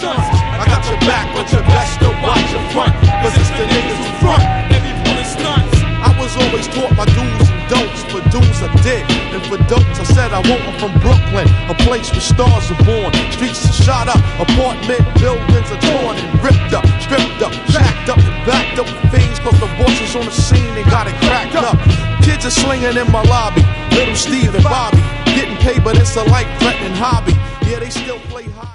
stunts. I got your back, but you best to watch your front, cause it's the niggas who front. They be pulling stunts. I was always taught my do's and don'ts. For do's I did, and for don'ts I said I won't. I'm from Brooklyn, a place where stars are born. Streets are shot up, apartment buildings are torn and ripped up, stripped up, shacked up and backed up with fiends, cause the bosses on the scene and got it cracked up. Kids are slinging in my lobby, little Steve and Bobby, getting paid but it's a life-threatening hobby. Yeah, they still play high.